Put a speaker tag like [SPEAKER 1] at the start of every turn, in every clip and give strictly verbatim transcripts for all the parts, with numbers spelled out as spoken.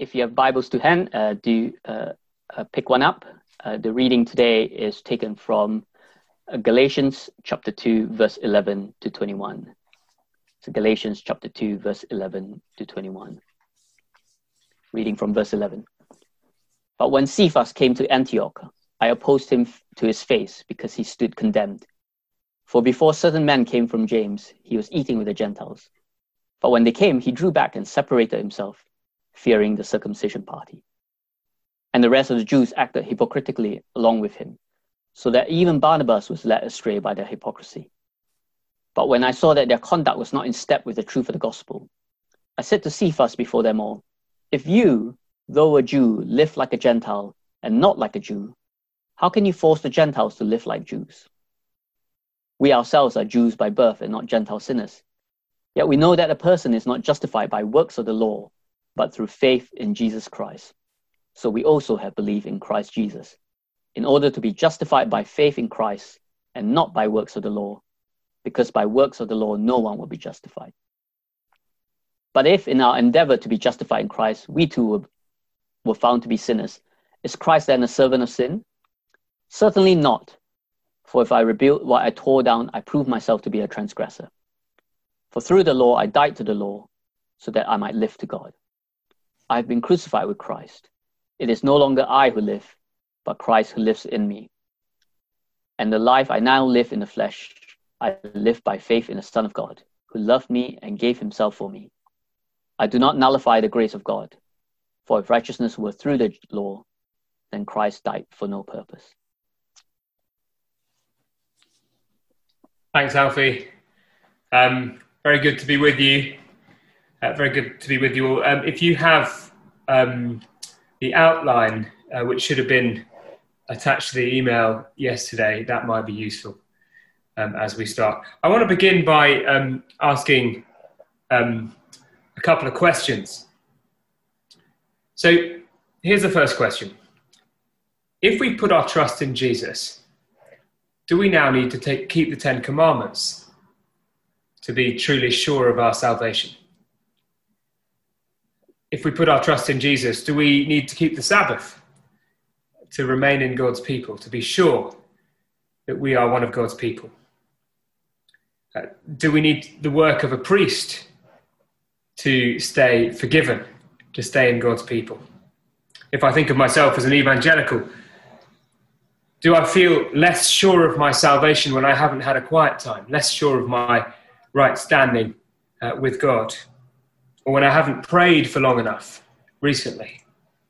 [SPEAKER 1] If you have Bibles to hand, uh, do uh, uh, pick one up. Uh, the reading today is taken from uh, Galatians chapter two, verse eleven to twenty-one. So Galatians chapter two, verse eleven to twenty-one. Reading from verse eleven. But when Cephas came to Antioch, I opposed him to his face because he stood condemned. For before certain men came from James, he was eating with the Gentiles. But when they came, he drew back and separated himself, fearing the circumcision party. And the rest of the Jews acted hypocritically along with him, so that even Barnabas was led astray by their hypocrisy. But when I saw that their conduct was not in step with the truth of the gospel, I said to Cephas before them all, if you, though a Jew, live like a Gentile and not like a Jew, how can you force the Gentiles to live like Jews? We ourselves are Jews by birth and not Gentile sinners. Yet we know that a person is not justified by works of the law, but through faith in Jesus Christ. So we also have believed in Christ Jesus, in order to be justified by faith in Christ and not by works of the law, because by works of the law no one will be justified. But if in our endeavor to be justified in Christ, we too were, were found to be sinners, is Christ then a servant of sin? Certainly not. For if I rebuild what I tore down, I prove myself to be a transgressor. For through the law I died to the law, so that I might live to God. I have been crucified with Christ. It is no longer I who live, but Christ who lives in me. And the life I now live in the flesh, I live by faith in the Son of God, who loved me and gave himself for me. I do not nullify the grace of God, for if righteousness were through the law, then Christ died for no purpose.
[SPEAKER 2] Thanks, Alfie. Um, very good to be with you. Uh, very good to be with you all. Um, if you have um, the outline, uh, which should have been attached to the email yesterday, that might be useful um, as we start. I want to begin by um, asking um, a couple of questions. So here's the first question. If we put our trust in Jesus, do we now need to take, keep the Ten Commandments to be truly sure of our salvation? If we put our trust in Jesus, do we need to keep the Sabbath to remain in God's people, to be sure that we are one of God's people? Uh, do we need the work of a priest to stay forgiven, to stay in God's people? If I think of myself as an evangelical, do I feel less sure of my salvation when I haven't had a quiet time, less sure of my right standing uh, with God? Or when I haven't prayed for long enough recently?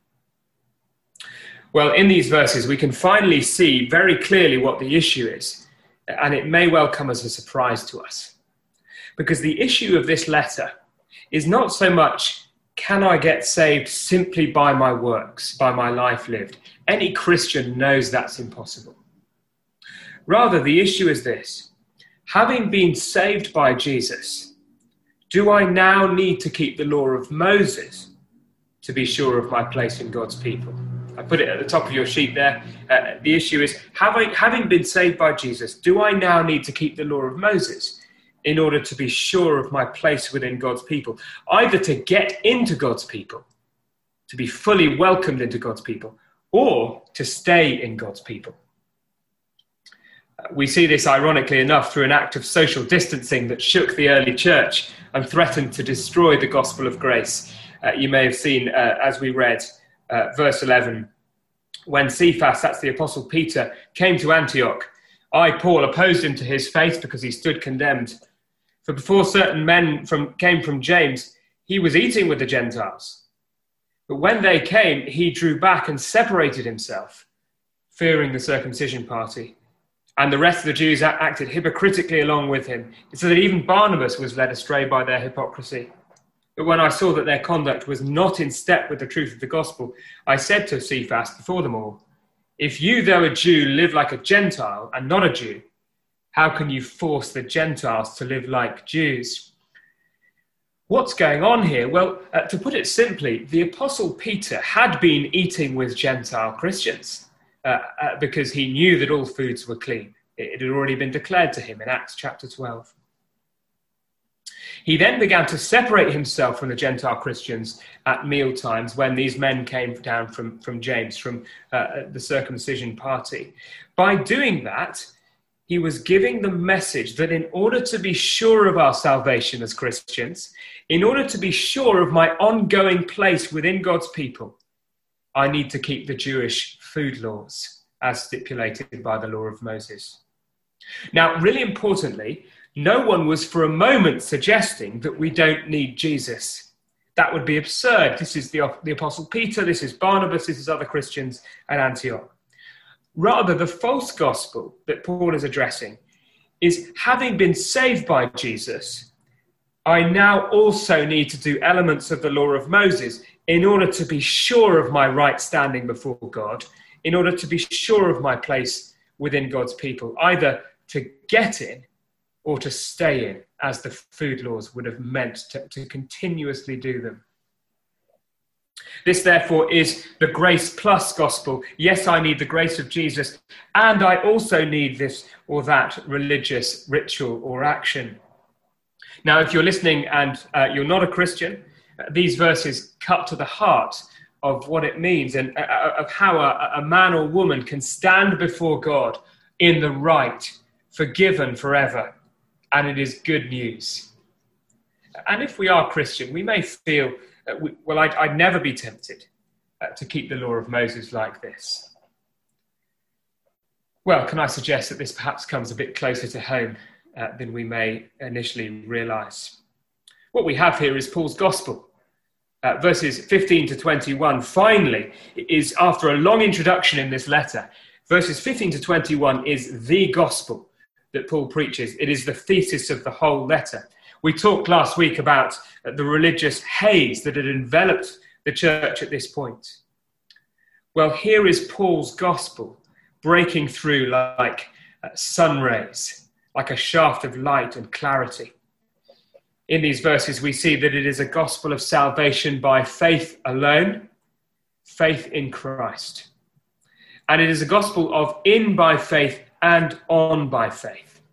[SPEAKER 2] Well, in these verses, we can finally see very clearly what the issue is, and it may well come as a surprise to us. Because the issue of this letter is not so much, can I get saved simply by my works, by my life lived? Any Christian knows that's impossible. Rather, the issue is this: having been saved by Jesus, do I now need to keep the law of Moses to be sure of my place in God's people? I put it at the top of your sheet there. Uh, the issue is, having, having been saved by Jesus, do I now need to keep the law of Moses in order to be sure of my place within God's people? Either to get into God's people, to be fully welcomed into God's people, or to stay in God's people. We see this, ironically enough, through an act of social distancing that shook the early church and threatened to destroy the gospel of grace. Uh, you may have seen, uh, as we read, uh, verse eleven, when Cephas, that's the Apostle Peter, came to Antioch, I, Paul, opposed him to his face because he stood condemned. For before certain men from, came from James, he was eating with the Gentiles. But when they came, he drew back and separated himself, fearing the circumcision party. And the rest of the Jews acted hypocritically along with him, so that even Barnabas was led astray by their hypocrisy. But when I saw that their conduct was not in step with the truth of the gospel, I said to Cephas before them all, if you, though a Jew, live like a Gentile and not a Jew, how can you force the Gentiles to live like Jews? What's going on here? Well, uh, to put it simply, the Apostle Peter had been eating with Gentile Christians. Uh, uh, because he knew that all foods were clean. It, it had already been declared to him in Acts chapter twelve. He then began to separate himself from the Gentile Christians at meal times when these men came down from, from James, from uh, the circumcision party. By doing that, he was giving the message that in order to be sure of our salvation as Christians, in order to be sure of my ongoing place within God's people, I need to keep the Jewish food laws as stipulated by the law of Moses. Now, really importantly, no one was for a moment suggesting that we don't need Jesus. That would be absurd. This is the, the Apostle Peter, this is Barnabas, this is other Christians at Antioch. Rather, the false gospel that Paul is addressing is, having been saved by Jesus, I now also need to do elements of the law of Moses in order to be sure of my right standing before God, in order to be sure of my place within God's people, either to get in or to stay in, as the food laws would have meant to, to continuously do them. This, therefore, is the grace plus gospel. Yes, I need the grace of Jesus, and I also need this or that religious ritual or action. Now, if you're listening and uh, you're not a Christian, uh, these verses cut to the heart of what it means and uh, of how a, a man or woman can stand before God in the right, forgiven forever. And it is good news. And if we are Christian, we may feel, uh, we, well, I'd, I'd never be tempted uh, to keep the law of Moses like this. Well, can I suggest that this perhaps comes a bit closer to home uh, than we may initially realise? What we have here is Paul's gospel. Uh, verses fifteen to twenty-one, finally, is, after a long introduction in this letter, verses fifteen to twenty-one is the gospel that Paul preaches. It is the thesis of the whole letter. We talked last week about the religious haze that had enveloped the church at this point. Well, here is Paul's gospel breaking through like uh, sun rays, like a shaft of light and clarity. In these verses, we see that it is a gospel of salvation by faith alone, faith in Christ. And it is a gospel of in by faith and on by faith.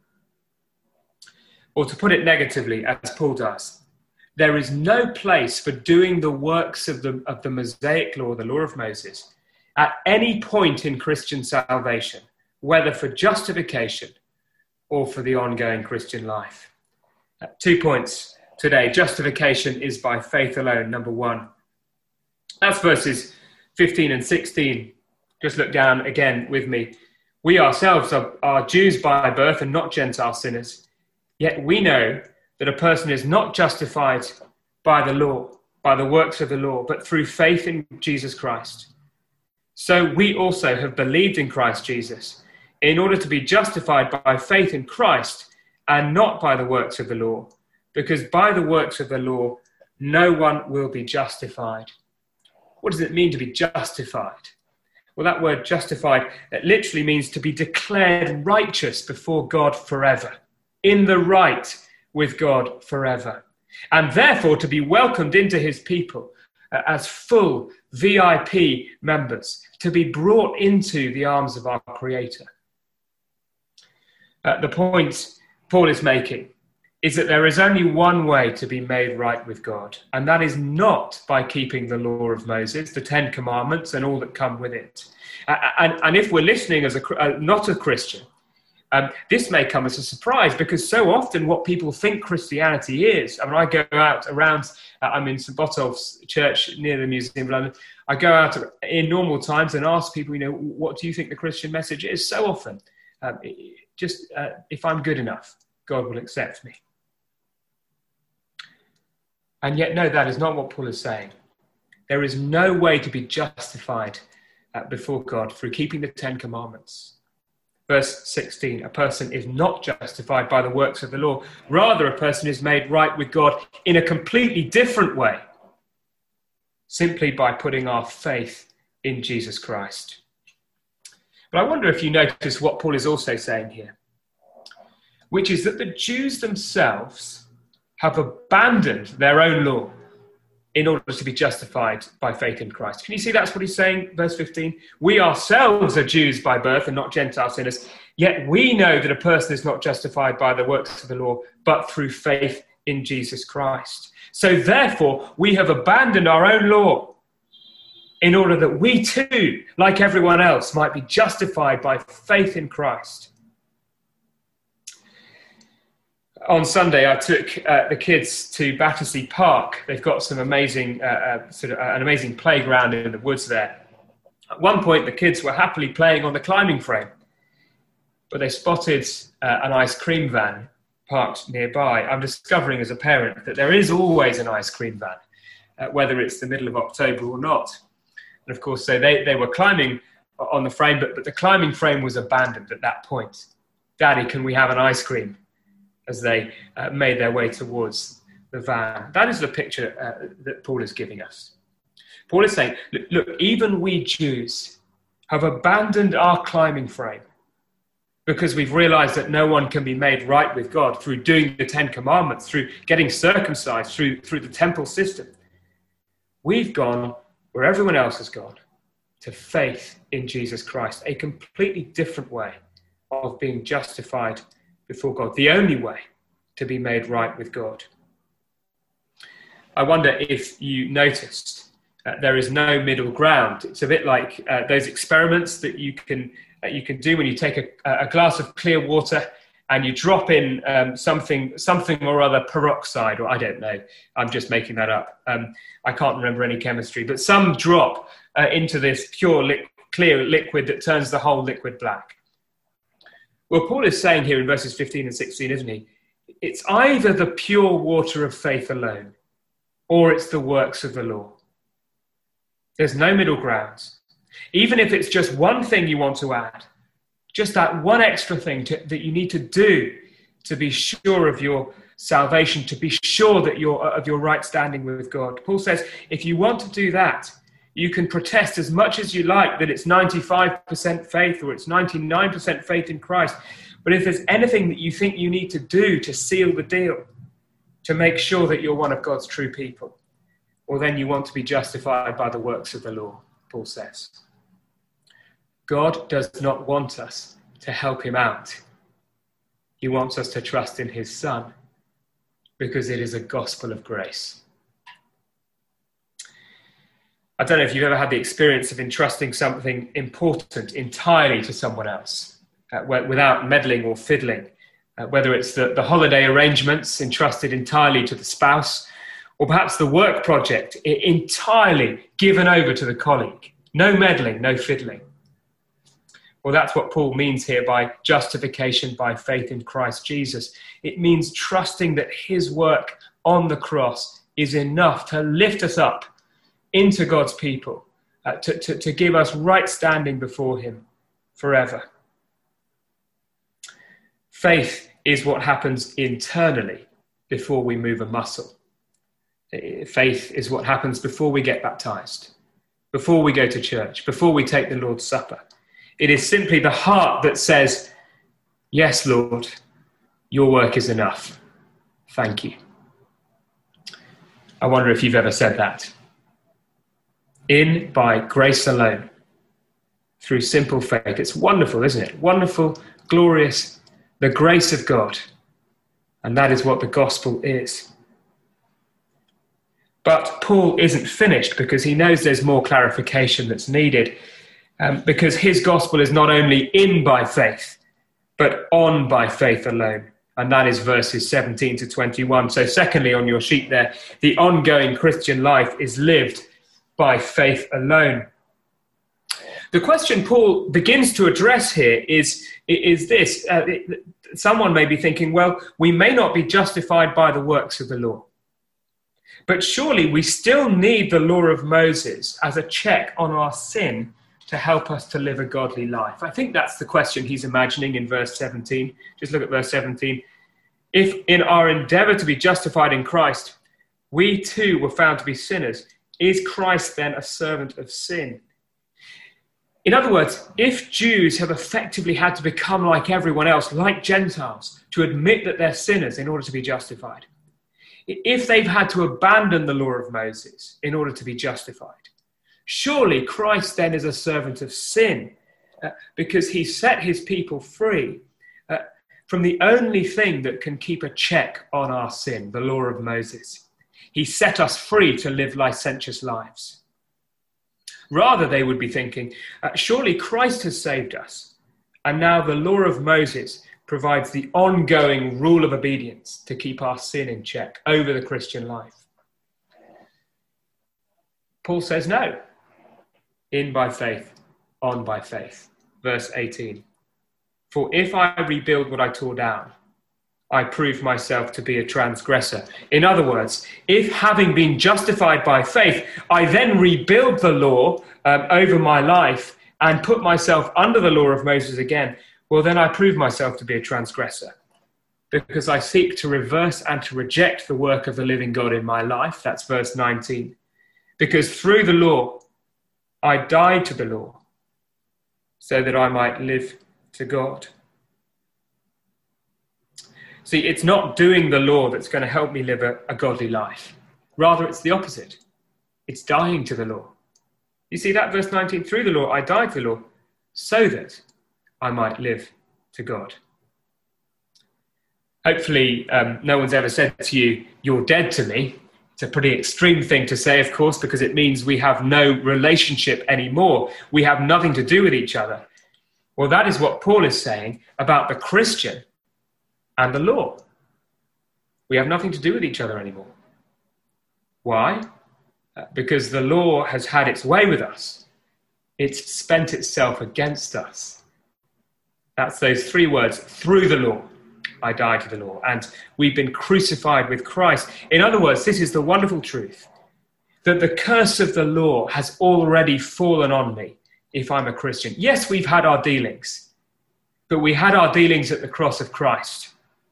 [SPEAKER 2] Or to put it negatively, as Paul does, there is no place for doing the works of the, of the Mosaic law, the law of Moses, at any point in Christian salvation, whether for justification or for the ongoing Christian life. Uh, two points today. Justification is by faith alone, number one. That's verses fifteen and sixteen. Just look down again with me. We ourselves are, are Jews by birth and not Gentile sinners. Yet we know that a person is not justified by the law, by the works of the law, but through faith in Jesus Christ. So we also have believed in Christ Jesus in order to be justified by faith in Christ and not by the works of the law, because by the works of the law, no one will be justified. What does it mean to be justified? Well, that word justified, it literally means to be declared righteous before God forever, in the right with God forever, and therefore to be welcomed into his people uh, as full V I P members, to be brought into the arms of our Creator. Uh, the point Paul is making is that there is only one way to be made right with God, and that is not by keeping the law of Moses, the Ten Commandments, and all that come with it. Uh, and, and if we're listening as a, uh, not a Christian, um, this may come as a surprise, because so often what people think Christianity is, I mean, I go out around, uh, I'm in St Botolph's church near the Museum of London, I go out in normal times and ask people, you know, what do you think the Christian message is? So often, um, just uh, if I'm good enough, God will accept me. And yet, no, that is not what Paul is saying. There is no way to be justified uh, before God through keeping the Ten Commandments. Verse sixteen, a person is not justified by the works of the law. Rather, a person is made right with God in a completely different way, simply by putting our faith in Jesus Christ. But I wonder if you notice what Paul is also saying here, which is that the Jews themselves have abandoned their own law in order to be justified by faith in Christ. Can you see that's what he's saying? Verse fifteen, we ourselves are Jews by birth and not Gentile sinners, yet we know that a person is not justified by the works of the law, but through faith in Jesus Christ. So therefore, we have abandoned our own law in order that we too, like everyone else, might be justified by faith in Christ. On Sunday, I took uh, the kids to Battersea Park. They've got some amazing, uh, uh, sort of uh, an amazing playground in the woods there. At one point, the kids were happily playing on the climbing frame, but they spotted uh, an ice cream van parked nearby. I'm discovering as a parent that there is always an ice cream van, uh, whether it's the middle of October or not. And of course, so they, they were climbing on the frame, but, but the climbing frame was abandoned at that point. Daddy, can we have an ice cream? As they uh, made their way towards the van. That is the picture uh, that Paul is giving us. Paul is saying, look, look, even we Jews have abandoned our climbing frame because we've realized that no one can be made right with God through doing the Ten Commandments, through getting circumcised, through, through the temple system. We've gone where everyone else has gone, to faith in Jesus Christ, a completely different way of being justified before God, the only way to be made right with God. I wonder if you noticed uh, there is no middle ground. It's a bit like uh, those experiments that you can uh, you can do when you take a, a glass of clear water and you drop in um, something something or other peroxide, or I don't know, I'm just making that up. Um, I can't remember any chemistry, but some drop uh, into this pure li- clear liquid that turns the whole liquid black. Well, Paul is saying here in verses fifteen and sixteen, isn't he? It's either the pure water of faith alone, or it's the works of the law. There's no middle ground. Even if it's just one thing you want to add, just that one extra thing to, that you need to do to be sure of your salvation, to be sure that you're of your right standing with God. Paul says, if you want to do that, you can protest as much as you like that it's ninety-five percent faith or it's ninety-nine percent faith in Christ. But if there's anything that you think you need to do to seal the deal, to make sure that you're one of God's true people, well, then you want to be justified by the works of the law, Paul says. God does not want us to help him out. He wants us to trust in his Son because it is a gospel of grace. I don't know if you've ever had the experience of entrusting something important entirely to someone else uh, without meddling or fiddling, uh, whether it's the, the holiday arrangements entrusted entirely to the spouse, or perhaps the work project entirely given over to the colleague. No meddling, no fiddling. Well, that's what Paul means here by justification by faith in Christ Jesus. It means trusting that his work on the cross is enough to lift us up into God's people, uh, to, to, to give us right standing before him forever. Faith is what happens internally before we move a muscle. Faith is what happens before we get baptized, before we go to church, before we take the Lord's Supper. It is simply the heart that says, yes, Lord, your work is enough. Thank you. I wonder if you've ever said that. In by grace alone, through simple faith. It's wonderful, isn't it? Wonderful, glorious, the grace of God. And that is what the gospel is. But Paul isn't finished because he knows there's more clarification that's needed. Um, because his gospel is not only in by faith, but on by faith alone. And that is verses seventeen to twenty-one. So secondly, on your sheet there, the ongoing Christian life is lived by faith alone. The question Paul begins to address here is, is this. Uh, it, someone may be thinking, well, we may not be justified by the works of the law, but surely we still need the law of Moses as a check on our sin to help us to live a godly life. I think that's the question he's imagining in verse seventeen. Just look at verse seventeen. If in our endeavor to be justified in Christ, we too were found to be sinners, is Christ then a servant of sin? In other words, if Jews have effectively had to become like everyone else, like Gentiles, to admit that they're sinners in order to be justified, if they've had to abandon the law of Moses in order to be justified, surely Christ then is a servant of sin uh, because he set his people free. Uh, from the only thing that can keep a check on our sin, the law of Moses. He set us free to live licentious lives. Rather, they would be thinking, uh, surely Christ has saved us, and now the law of Moses provides the ongoing rule of obedience to keep our sin in check over the Christian life. Paul says no. In by faith, on by faith. Verse eighteen. For if I rebuild what I tore down, I prove myself to be a transgressor. In other words, if having been justified by faith, I then rebuild the law um, over my life and put myself under the law of Moses again, well, then I prove myself to be a transgressor, because I seek to reverse and to reject the work of the living God in my life. That's verse nineteen. Because through the law, I died to the law so that I might live to God. See, it's not doing the law that's going to help me live a, a godly life. Rather, it's the opposite. It's dying to the law. You see that, verse nineteen, through the law, I died to the law so that I might live to God. Hopefully, um, no one's ever said to you, you're dead to me. It's a pretty extreme thing to say, of course, because it means we have no relationship anymore. We have nothing to do with each other. Well, that is what Paul is saying about the Christian and the law. We have nothing to do with each other anymore. Why? Uh, because the law has had its way with us. It's spent itself against us. That's those three words, through the law. I died to the law, and we've been crucified with Christ. In other words, this is the wonderful truth, that the curse of the law has already fallen on me if I'm a Christian. Yes, we've had our dealings, but we had our dealings at the cross of Christ.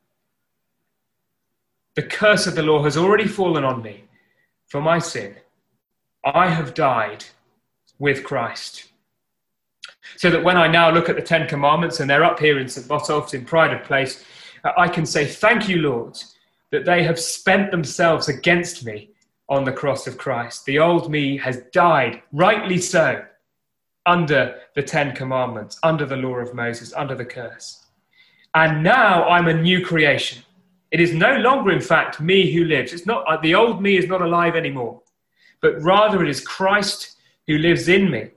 [SPEAKER 2] The curse of the law has already fallen on me for my sin. I have died with Christ. So that when I now look at the Ten Commandments, and they're up here in St Botolph's in Pride of Place, I can say, thank you, Lord, that they have spent themselves against me on the cross of Christ. The old me has died, rightly so, under the Ten Commandments, under the law of Moses, under the curse. And now I'm a new creation. It is no longer, in fact, me who lives. It's not, the old me is not alive anymore, but rather it is Christ who lives in me.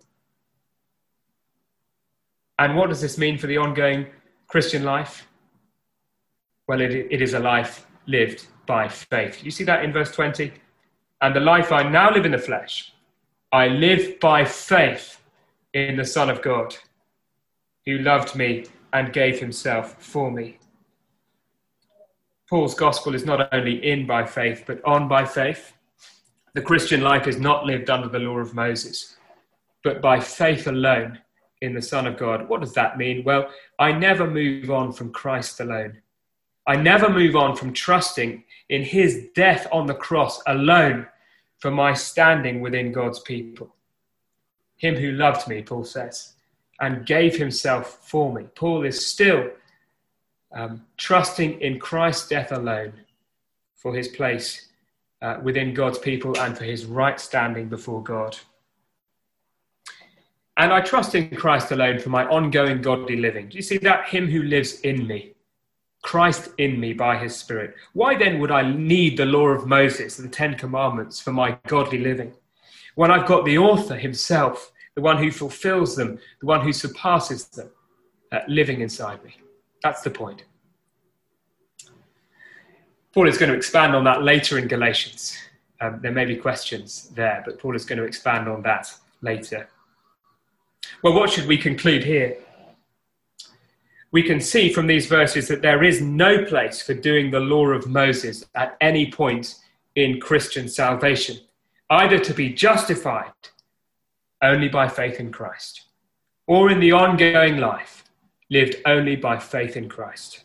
[SPEAKER 2] And what does this mean for the ongoing Christian life? Well, it, it is a life lived by faith. You see that in verse twenty? And the life I now live in the flesh, I live by faith in the Son of God, who loved me and gave himself for me. Paul's gospel is not only in by faith, but on by faith. The Christian life is not lived under the law of Moses, but by faith alone in the Son of God. What does that mean? Well, I never move on from Christ alone. I never move on from trusting in his death on the cross alone for my standing within God's people. Him who loved me, Paul says, and gave himself for me. Paul is still um, trusting in Christ's death alone for his place uh, within God's people and for his right standing before God. And I trust in Christ alone for my ongoing godly living. Do you see that? Him who lives in me. Christ in me by his Spirit. Why then would I need the law of Moses, the Ten Commandments, for my godly living, when I've got the author himself, the one who fulfills them, the one who surpasses them, uh, living inside me? That's the point. Paul is going to expand on that later in Galatians. Um, there may be questions there, but Paul is going to expand on that later. Well, what should we conclude here? We can see from these verses that there is no place for doing the law of Moses at any point in Christian salvation, either to be justified only by faith in Christ, or in the ongoing life lived only by faith in Christ.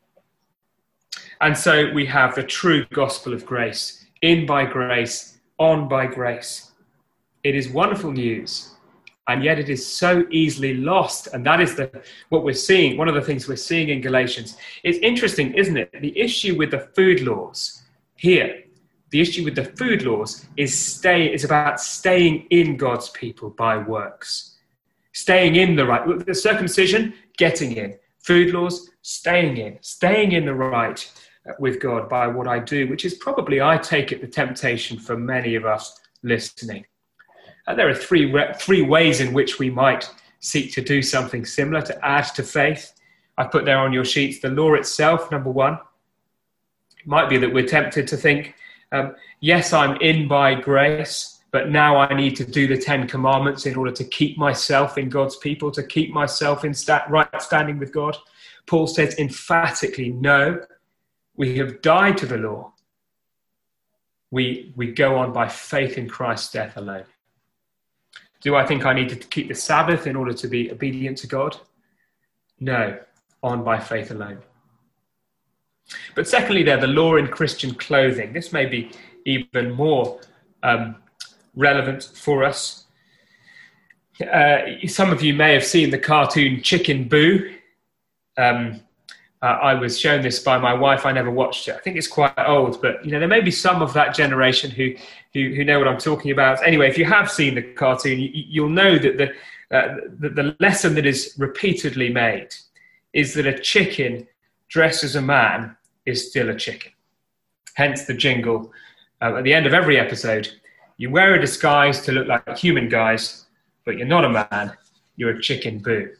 [SPEAKER 2] And so we have the true gospel of grace, in by grace, on by grace. It is wonderful news. And yet it is so easily lost. And that is the what we're seeing, one of the things we're seeing in Galatians. It's interesting, isn't it? The issue with the food laws here, the issue with the food laws is stay is about staying in God's people by works. Staying in the right, the circumcision, getting in. Food laws, staying in, staying in the right with God by what I do, which is probably, I take it, the temptation for many of us listening. And there are three, three ways in which we might seek to do something similar, to add to faith. I put there on your sheets the law itself, number one. It might be that we're tempted to think, um, yes, I'm in by grace, but now I need to do the Ten Commandments in order to keep myself in God's people, to keep myself in sta- right standing with God. Paul says emphatically, no, we have died to the law. We, we go on by faith in Christ's death alone. Do I think I need to keep the Sabbath in order to be obedient to God? No, on by faith alone. But secondly, there, the law in Christian clothing. This may be even more um, relevant for us. Uh, some of you may have seen the cartoon Chicken Boo. Um, uh, I was shown this by my wife. I never watched it. I think it's quite old, but you know there may be some of that generation who who, who know what I'm talking about. Anyway, if you have seen the cartoon, you, you'll know that the, uh, the the lesson that is repeatedly made is that a chicken dressed as a man is still a chicken. Hence the jingle uh, at the end of every episode. You wear a disguise to look like human guys, but you're not a man, you're a Chicken Boo.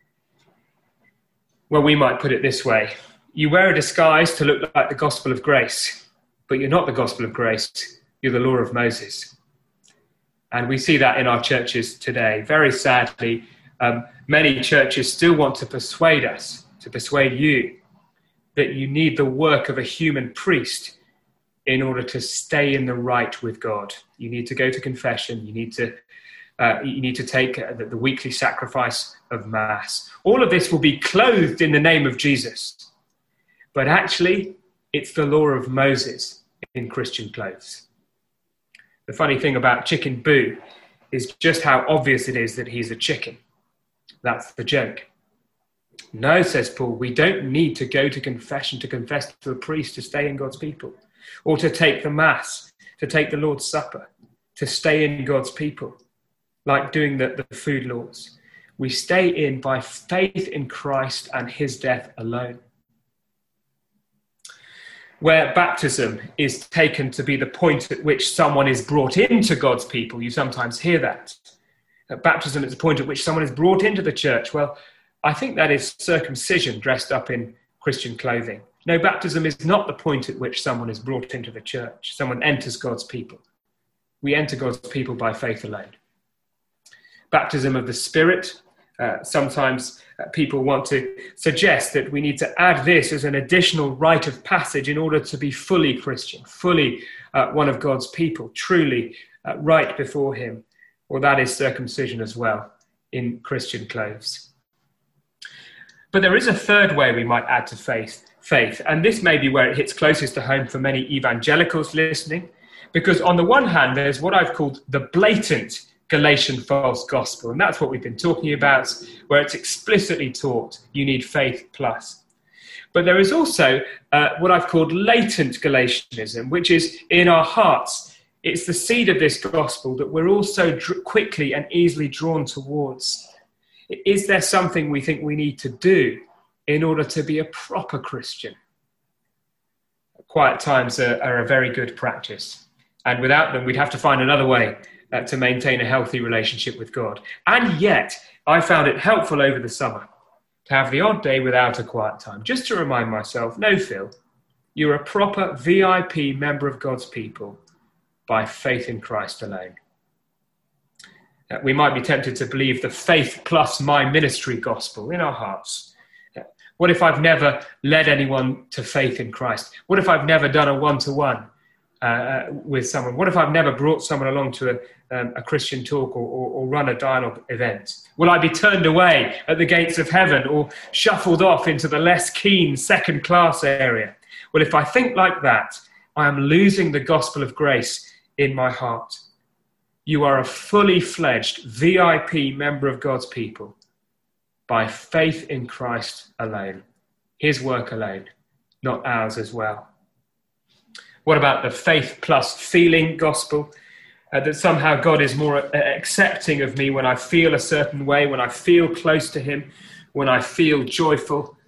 [SPEAKER 2] Well, we might put it this way. You wear a disguise to look like the gospel of grace, but you're not the gospel of grace, you're the law of Moses. And we see that in our churches today. Very sadly, um, many churches still want to persuade us, to persuade you, that you need the work of a human priest in order to stay in the right with God. You need to go to confession. You need to uh, you need to take uh, the, the weekly sacrifice of Mass. All of this will be clothed in the name of Jesus. But actually, it's the law of Moses in Christian clothes. The funny thing about Chicken Boo is just how obvious it is that he's a chicken. That's the joke. No, says Paul, we don't need to go to confession to confess to a priest to stay in God's people, or to take the Mass, to take the Lord's Supper, to stay in God's people, like doing the, the food laws. We stay in by faith in Christ and his death alone. Where baptism is taken to be the point at which someone is brought into God's people, you sometimes hear that. That baptism is the point at which someone is brought into the church. Well, I think that is circumcision dressed up in Christian clothing. No, baptism is not the point at which someone is brought into the church. Someone enters God's people. We enter God's people by faith alone. Baptism of the Spirit. Uh, sometimes uh, people want to suggest that we need to add this as an additional rite of passage in order to be fully Christian, fully uh, one of God's people, truly uh, right before him. Well, that is circumcision as well in Christian clothes. But there is a third way we might add to faith, faith, and this may be where it hits closest to home for many evangelicals listening, because on the one hand, there's what I've called the blatant Galatian false gospel, and that's what we've been talking about, where it's explicitly taught you need faith plus. But there is also uh, what I've called latent Galatianism, which is in our hearts. It's the seed of this gospel that we're also dr- quickly and easily drawn towards. Is there something we think we need to do in order to be a proper Christian? Quiet times are, are a very good practice, and without them, we'd have to find another way uh, to maintain a healthy relationship with God. And yet, I found it helpful over the summer to have the odd day without a quiet time, just to remind myself, no, Phil, you're a proper V I P member of God's people by faith in Christ alone. Uh, we might be tempted to believe the faith plus my ministry gospel in our hearts. Uh, what if I've never led anyone to faith in Christ? What if I've never done a one-to-one uh, with someone? What if I've never brought someone along to a, um, a Christian talk or, or, or run a dialogue event? Will I be turned away at the gates of heaven or shuffled off into the less keen second-class area? Well, if I think like that, I am losing the gospel of grace in my heart. You are a fully fledged V I P member of God's people by faith in Christ alone, his work alone, not ours as well. What about the faith plus feeling gospel? Uh, that somehow God is more uh, accepting of me when I feel a certain way, when I feel close to him, when I feel joyful,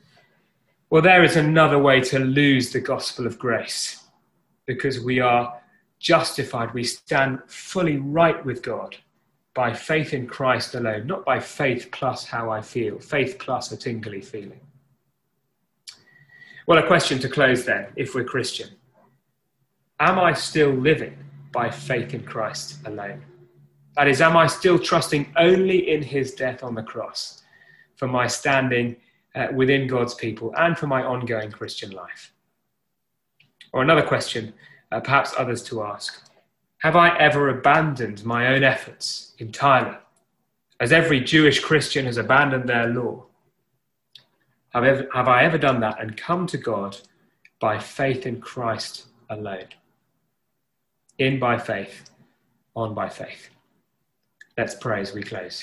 [SPEAKER 2] Well, there is another way to lose the gospel of grace, because we are justified. We stand fully right with God by faith in Christ alone, not by faith plus how I feel, faith plus a tingly feeling. Well, a question to close then, if we're Christian. Am I still living by faith in Christ alone? That is, am I still trusting only in his death on the cross for my standing uh, within God's people and for my ongoing Christian life? Or another question, uh, perhaps others to ask. Have I ever abandoned my own efforts entirely, as every Jewish Christian has abandoned their law? Have, ever, have I ever done that and come to God by faith in Christ alone? In by faith, on by faith. Let's pray as we close.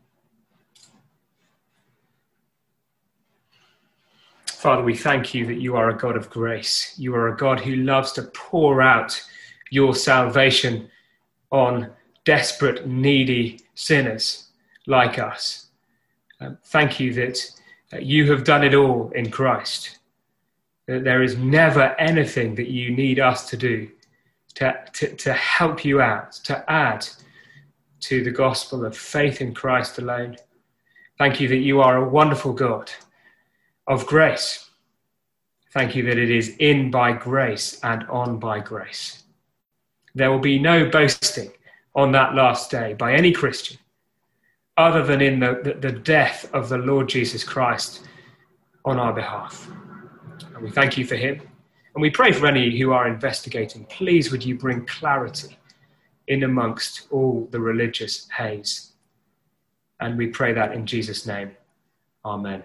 [SPEAKER 2] Father, we thank you that you are a God of grace. You are a God who loves to pour out your salvation on desperate, needy sinners like us. Um, thank you that uh, you have done it all in Christ. That there is never anything that you need us to do to, to, to help you out, to add to the gospel of faith in Christ alone. Thank you that you are a wonderful God of grace. Thank you that it is in by grace and on by grace. There will be no boasting on that last day by any Christian other than in the, the, the death of the Lord Jesus Christ on our behalf. And we thank you for him. And we pray for any who are investigating. Please would you bring clarity in amongst all the religious haze. And we pray that in Jesus' name. Amen.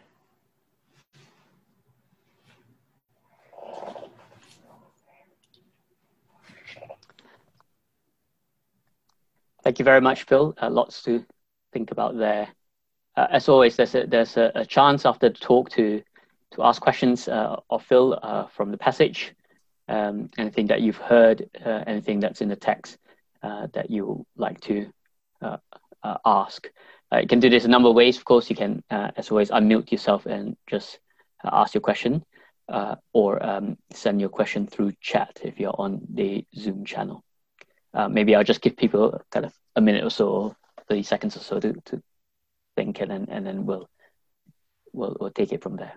[SPEAKER 1] Thank you very much, Phil. Uh, lots to think about there. Uh, as always, there's a, there's a, a chance after the talk to to ask questions uh, of Phil uh, from the passage. Um, anything that you've heard, uh, anything that's in the text uh, that you would like to uh, uh, ask. Uh, you can do this a number of ways. Of course, you can, uh, as always, unmute yourself and just uh, ask your question, uh, or um, send your question through chat if you're on the Zoom channel. Uh, maybe I'll just give people kind of a minute or so, or thirty seconds or so to, to think, and then and then we'll we'll we'll take it from there.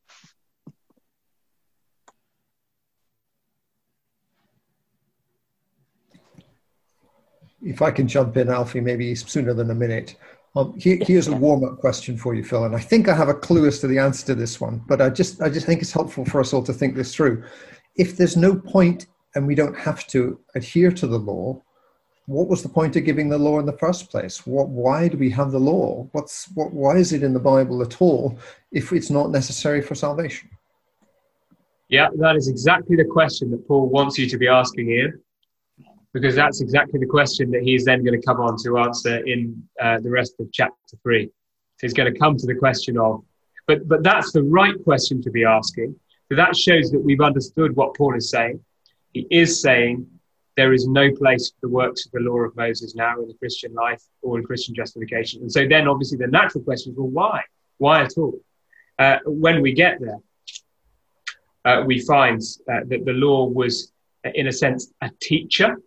[SPEAKER 3] If I can jump in, Alfie, maybe sooner than a minute. Um, here, here's a warm-up question for you, Phil, and I think I have a clue as to the answer to this one, but I just I just think it's helpful for us all to think this through. If there's no point and we don't have to adhere to the law, what was the point of giving the law in the first place? What, why do we have the law? What's what? Why is it in the Bible at all if it's not necessary for salvation?
[SPEAKER 2] Yeah, that is exactly the question that Paul wants you to be asking here, because that's exactly the question that he's then going to come on to answer in uh, the rest of chapter three. So he's going to come to the question of, but but that's the right question to be asking. So that shows that we've understood what Paul is saying. He is saying there is no place for the works of the law of Moses now in the Christian life or in Christian justification. And so then obviously the natural question is, well, why? Why at all? Uh, when we get there, uh, we find uh, that the law was, in a sense, a teacher,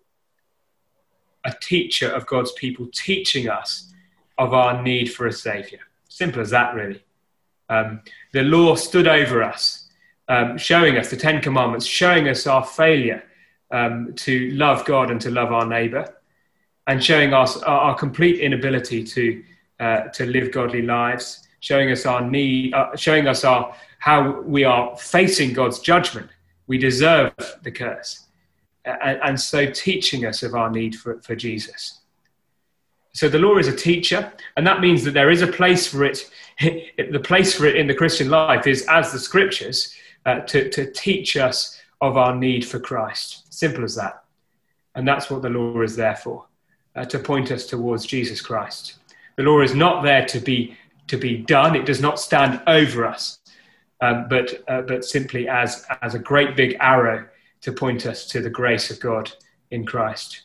[SPEAKER 2] a teacher of God's people, teaching us of our need for a saviour. Simple as that, really. Um, the law stood over us, um, showing us the Ten Commandments, showing us our failure um, to love God and to love our neighbour, and showing us our, our complete inability to uh, to live godly lives, showing us our need, uh, showing us our how we are facing God's judgment. We deserve the curse. And, and so teaching us of our need for, for Jesus. So the law is a teacher, and that means that there is a place for it. The place for it in the Christian life is, as the scriptures, uh, to, to teach us of our need for Christ. Simple as that. And that's what the law is there for, uh, to point us towards Jesus Christ. The law is not there to be to be done. It does not stand over us, um, but uh, but simply as as a great big arrow to point us to the grace of God in Christ.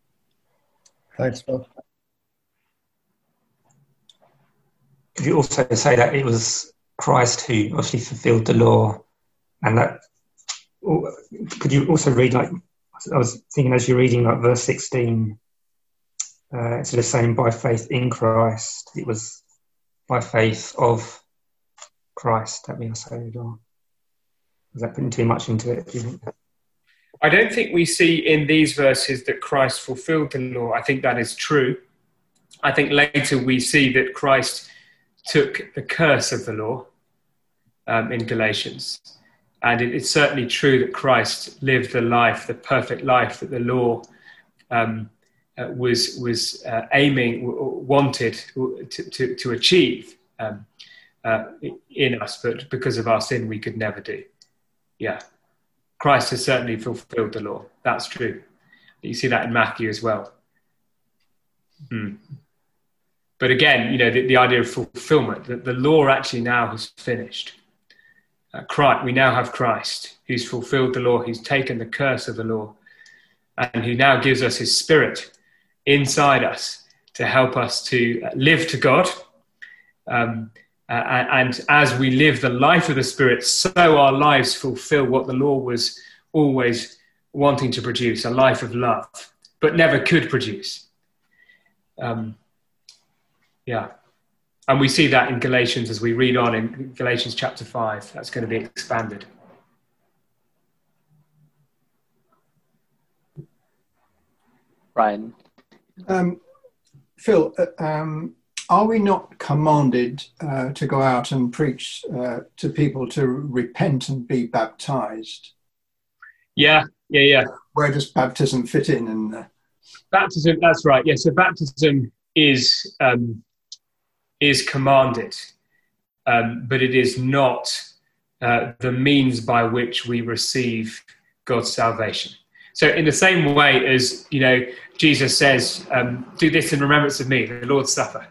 [SPEAKER 3] Thanks, Phil.
[SPEAKER 4] Could you also say that it was Christ who obviously fulfilled the law, and that could you also read, like, I was thinking as you're reading, like verse sixteen, uh, it's the same by faith in Christ. It was by faith of Christ that we are saved. Or is that putting too much into it, do you think?
[SPEAKER 2] I don't think we see in these verses that Christ fulfilled the law. I think that is true. I think later we see that Christ took the curse of the law um, in Galatians. And it, it's certainly true that Christ lived the life, the perfect life that the law um, uh, was was uh, aiming, w- wanted to, to, to achieve um, uh, in us, but because of our sin, we could never do. Yeah. Christ has certainly fulfilled the law. That's true. You see that in Matthew as well. Hmm. But again, you know, the, the idea of fulfillment, that the law actually now has finished. Uh, Christ, we now have Christ, who's fulfilled the law, who's taken the curse of the law, and who now gives us his Spirit inside us to help us to live to God. Um, uh, and as we live the life of the Spirit, so our lives fulfill what the law was always wanting to produce, a life of love, but never could produce. Um, yeah. And we see that in Galatians as we read on in Galatians chapter five. That's going to be expanded.
[SPEAKER 1] Brian.
[SPEAKER 5] Um, Phil, uh, um, are we not commanded uh, to go out and preach uh, to people to repent and be baptized?
[SPEAKER 2] Yeah, yeah, yeah.
[SPEAKER 5] Where does baptism fit in? in the...
[SPEAKER 2] Baptism, that's right. Yeah, so baptism is um, is commanded, um, but it is not uh, the means by which we receive God's salvation. So in the same way as, you know, Jesus says, um, do this in remembrance of me, the Lord's Supper.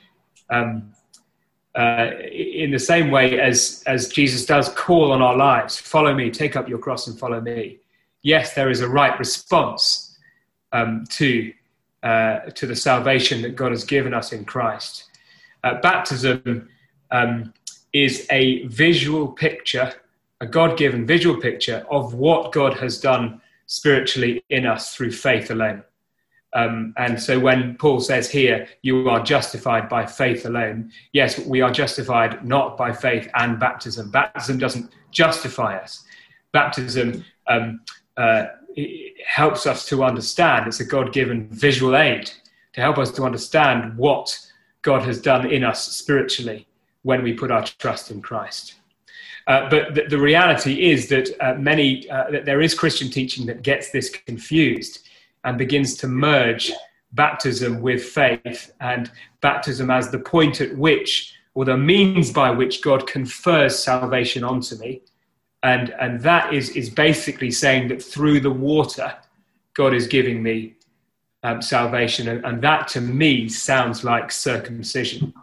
[SPEAKER 2] Um, uh, in the same way as, as Jesus does call on our lives, follow me, take up your cross and follow me. Yes, there is a right response um, to, uh, to the salvation that God has given us in Christ. Uh, baptism um, is a visual picture, a God-given visual picture of what God has done spiritually in us through faith alone. Um, and so when Paul says here, you are justified by faith alone, yes, we are justified not by faith and baptism. Baptism doesn't justify us. Baptism um, uh, helps us to understand. It's a God-given visual aid to help us to understand what God has done in us spiritually when we put our trust in Christ. Uh, but the, the reality is that uh, many, uh, that there is Christian teaching that gets this confused and begins to merge baptism with faith, and baptism as the point at which, or the means by which God confers salvation onto me. And, and that is, is basically saying that through the water, God is giving me um, salvation. And, and that to me sounds like circumcision.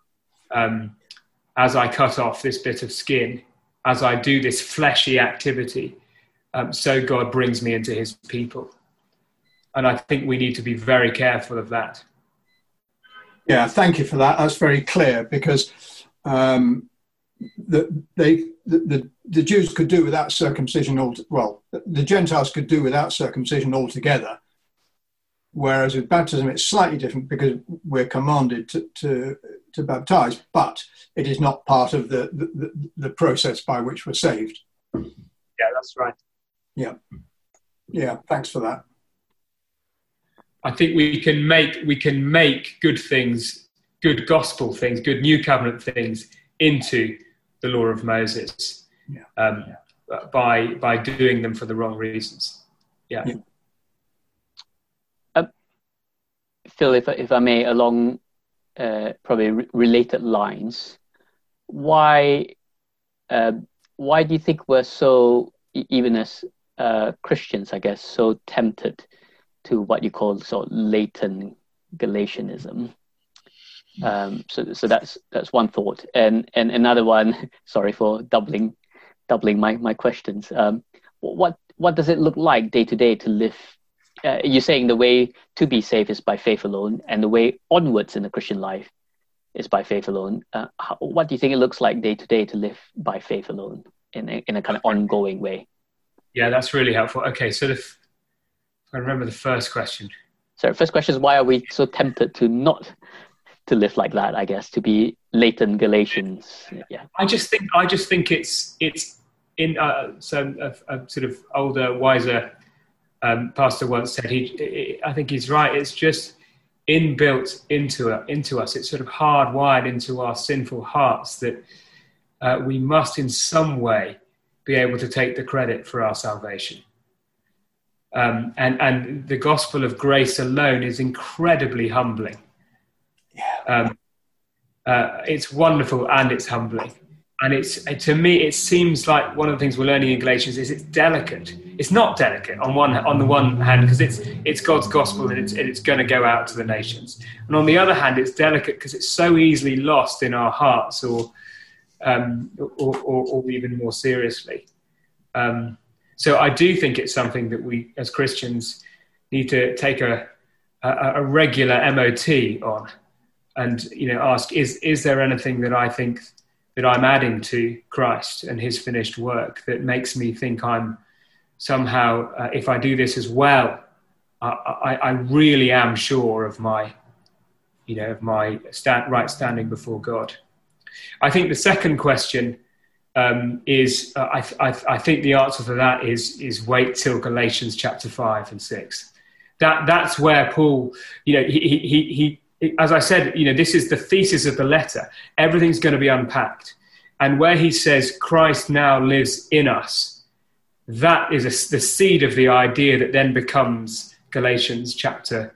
[SPEAKER 2] Um, as I cut off this bit of skin, as I do this fleshy activity, um, so God brings me into his people. And I think we need to be very careful of that.
[SPEAKER 5] Yeah, thank you for that. That's very clear, because um, the, they, the, the, the Jews could do without circumcision, all, well, the Gentiles could do without circumcision altogether. Whereas with baptism, it's slightly different because we're commanded to, to, to baptize, but it is not part of the, the, the process by which we're saved.
[SPEAKER 2] Yeah, that's right.
[SPEAKER 5] Yeah. Yeah, thanks for that.
[SPEAKER 2] I think we can make we can make good things, good gospel things, good new covenant things into the law of Moses
[SPEAKER 5] yeah.
[SPEAKER 2] Um, yeah. by by doing them for the wrong reasons. Yeah.
[SPEAKER 5] yeah.
[SPEAKER 1] Uh, Phil, if if I may, along uh, probably re- related lines, why uh, why do you think we're so, even as uh, Christians, I guess, so tempted to what you call sort of latent Galatianism? Um, so, so that's that's one thought, and and another one. Sorry for doubling, doubling my my questions. Um, what what does it look like day to day to live? Uh, you're saying the way to be saved is by faith alone, and the way onwards in the Christian life is by faith alone. Uh, how, what do you think it looks like day to day to live by faith alone in a, in a kind of ongoing way?
[SPEAKER 2] Yeah, that's really helpful. Okay, so if I remember the first question.
[SPEAKER 1] So first question is, why are we so tempted to not to live like that? I guess to be latent Galatians. Yeah.
[SPEAKER 2] I just think I just think it's it's in uh, so a, a sort of older, wiser um, pastor once said he. I think he's right. It's just inbuilt into it, into us. It's sort of hardwired into our sinful hearts that uh, we must in some way be able to take the credit for our salvation. Um, and, and the gospel of grace alone is incredibly humbling.
[SPEAKER 5] Yeah.
[SPEAKER 2] Um, uh, it's wonderful and it's humbling. And it's, to me, it seems like one of the things we're learning in Galatians is it's delicate. It's not delicate on one on the one hand because it's it's God's gospel and it's and it's going to go out to the nations. And on the other hand, it's delicate because it's so easily lost in our hearts, or um, or, or, or even more seriously. Um, So I do think it's something that we, as Christians, need to take a, a, a regular M O T on, and you know, ask: Is is there anything that I think that I'm adding to Christ and His finished work that makes me think I'm somehow, uh, if I do this as well, I, I, I really am sure of my, you know, of my stand, right standing before God. I think the second question. Um, is uh, I, I, I think the answer for that is is wait till Galatians chapter five and six. That that's where Paul, you know, he, he he as I said, you know, this is the thesis of the letter. Everything's going to be unpacked, and where he says Christ now lives in us, that is a, the seed of the idea that then becomes Galatians chapter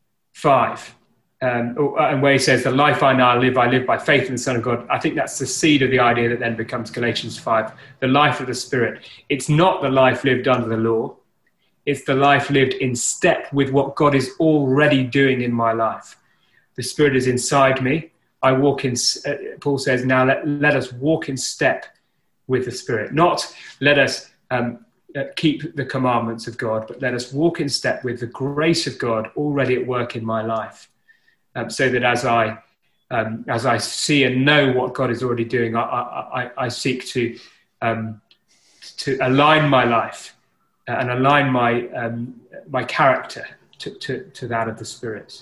[SPEAKER 2] five. Um, and where he says, the life I now live, I live by faith in the Son of God. I think that's the seed of the idea that then becomes Galatians five, the life of the Spirit. It's not the life lived under the law. It's the life lived in step with what God is already doing in my life. The Spirit is inside me. I walk in, uh, Paul says, now let, let us walk in step with the Spirit. Not let us um, uh, keep the commandments of God, but let us walk in step with the grace of God already at work in my life. Um, so that as I um, as I see and know what God is already doing, I, I, I seek to um, to align my life and align my um, my character to, to, to that of the Spirit.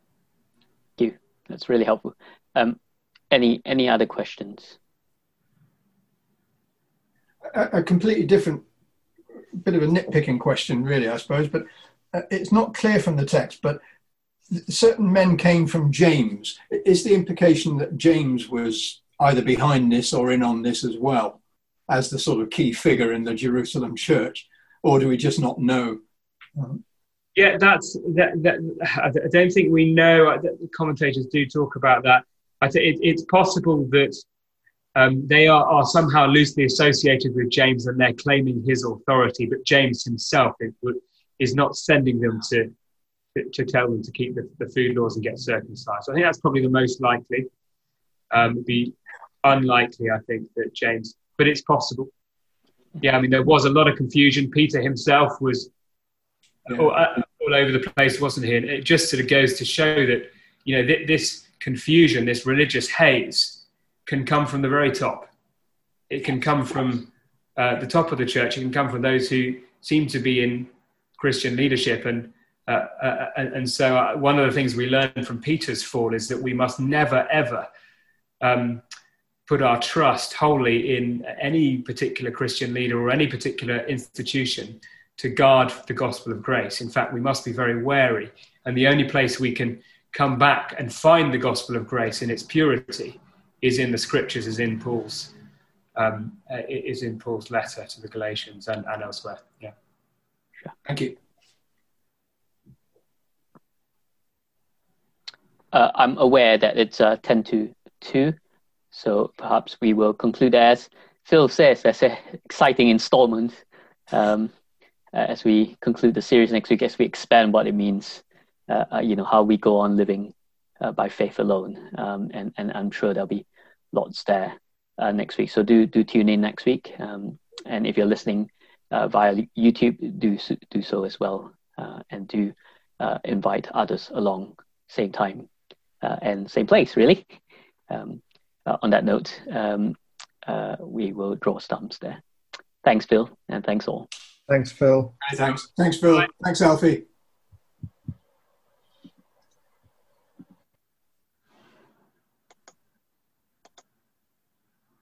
[SPEAKER 1] Thank you. That's really helpful. Um, any any other questions?
[SPEAKER 5] A, a completely different, bit of a nitpicking question, really, I suppose, but uh, it's not clear from the text, but certain men came from James. Is the implication that James was either behind this or in on this as well, as the sort of key figure in the Jerusalem church, or do we just not know?
[SPEAKER 2] Yeah, that's that. that I don't think we know. The commentators do talk about that. I think it, it's possible that um, they are, are somehow loosely associated with James, and they're claiming his authority, but James himself is, is not sending them to. to tell them to keep the, the food laws and get circumcised. So I think that's probably the most likely. Um, it'd be unlikely, I think, that James, but it's possible. Yeah, I mean, there was a lot of confusion. Peter himself was yeah. all, uh, all over the place, wasn't he? And it just sort of goes to show that, you know, th- this confusion, this religious haze can come from the very top. It can come from uh, the top of the church. It can come from those who seem to be in Christian leadership. And Uh, uh, and, and so uh, one of the things we learn from Peter's fall is that we must never, ever um, put our trust wholly in any particular Christian leader or any particular institution to guard the gospel of grace. In fact, we must be very wary. And the only place we can come back and find the gospel of grace in its purity is in the scriptures, is in Paul's, um, is in Paul's letter to the Galatians and, and elsewhere. Yeah.
[SPEAKER 5] Sure. Thank you.
[SPEAKER 1] Uh, I'm aware that it's uh, ten to two, so perhaps we will conclude as Phil says, as an exciting installment um, as we conclude the series next week, as we expand what it means, uh, uh, you know, how we go on living uh, by faith alone. Um, and, and I'm sure there'll be lots there uh, next week. So do do tune in next week. Um, and if you're listening uh, via YouTube, do, do so as well. Uh, and do uh, invite others along same time. Uh, and same place, really. um, uh, on that note, um, uh, we will draw stumps there. Thanks, Phil, and thanks all.
[SPEAKER 3] Thanks, Phil.
[SPEAKER 5] Thanks. Thanks, Phil. Thanks, Alfie.